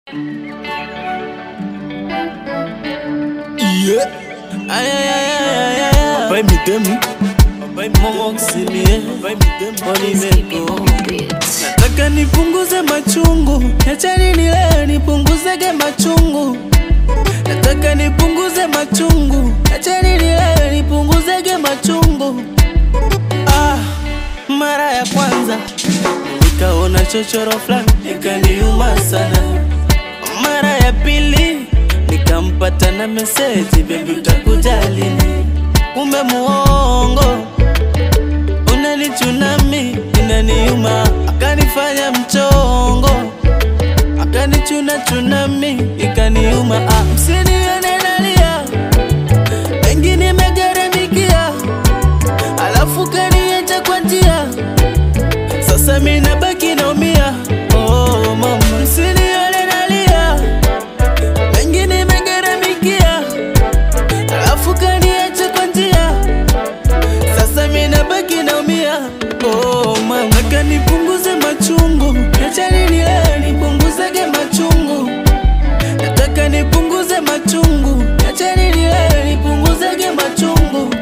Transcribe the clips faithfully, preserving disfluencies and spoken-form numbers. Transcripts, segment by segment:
Yeah. Ay ay ay ay ay. Papa me demi. Papa momo ksilie. Papa me demi. Boni meko. Nataka nipunguze machungu. Acha nini leo nipunguzege machungu. Nataka nipunguze machungu. Acha nini leo nipunguzege machungu. Ah, mara ya kwanza nikaona chochoro flani ikaniuma sana. Mara ya pili nikampata na message, baby utakuja lini? Kumbe muongo, unanichunami inaniuma. Akanifanya mchongo, akanichuna chunami ikaniuma. Ah, msinione nalia, mengi nimegaramikia, alafu kaniacha kwa njia. Sasa mimi nabaki naumia. Oh mama, msinione nalia, mengi nimegaramikia, alafu kaniacha kwa njia. Sasa mimi nabaki naumia. Oh mama, nataka nipunguze machungu. Acha nini leo nipunguzege machungu. Nataka nipunguze machungu. Acha nini leo nipunguzege machungu.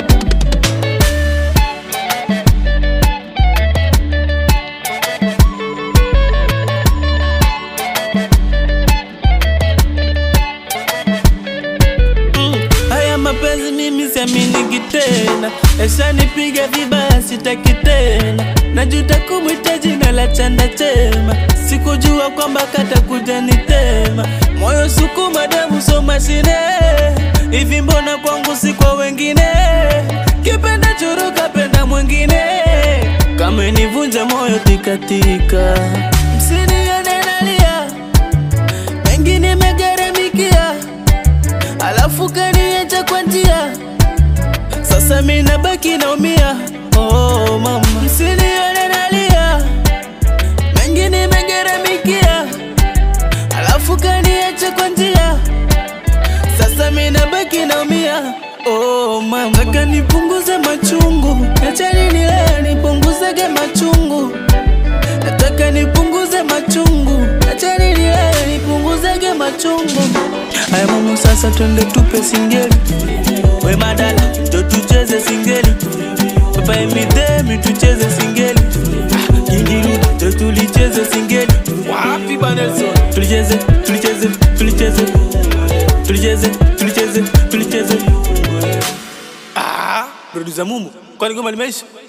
Mapenzi mimi siamini tena, esha nipiga vibaya sitaki tena. Najuta kumwita jina la chanda chema, sikujua kwamba katakuja nitema. Moyo sukuma damu so mashine, hivi mbona kwangu si kwa wengine? Kipenda churu kapenda mwengine, kama nivunja moyo tikatika. Msinione nalia, mengi nimegaramikia, alafu kaniacha kwa njia. Sasa mimi nabaki naumia. Oh mama, msinione nalia, mengi nimegaramikia, alafu kaniacha kwa njia. Sasa mimi nabaki naumia. Oh mama, nataka nipunguze machungu. Acha nini leo nipunguzege machungu. Nataka nipunguze machungu. Acha nini leo nipunguzege machungu. Aya mama, sasa twende tupe singeli. We madala, ndo tucheze singeli. Papa emidemi tucheze singeli. Gingiru, ndo tulicheze singeli. Wapi Banelson? Tulicheze, tulicheze, tulicheze. Tulicheze, tulicheze, tulicheze. Ah, producer Mumu, kwani ngoma limeisha?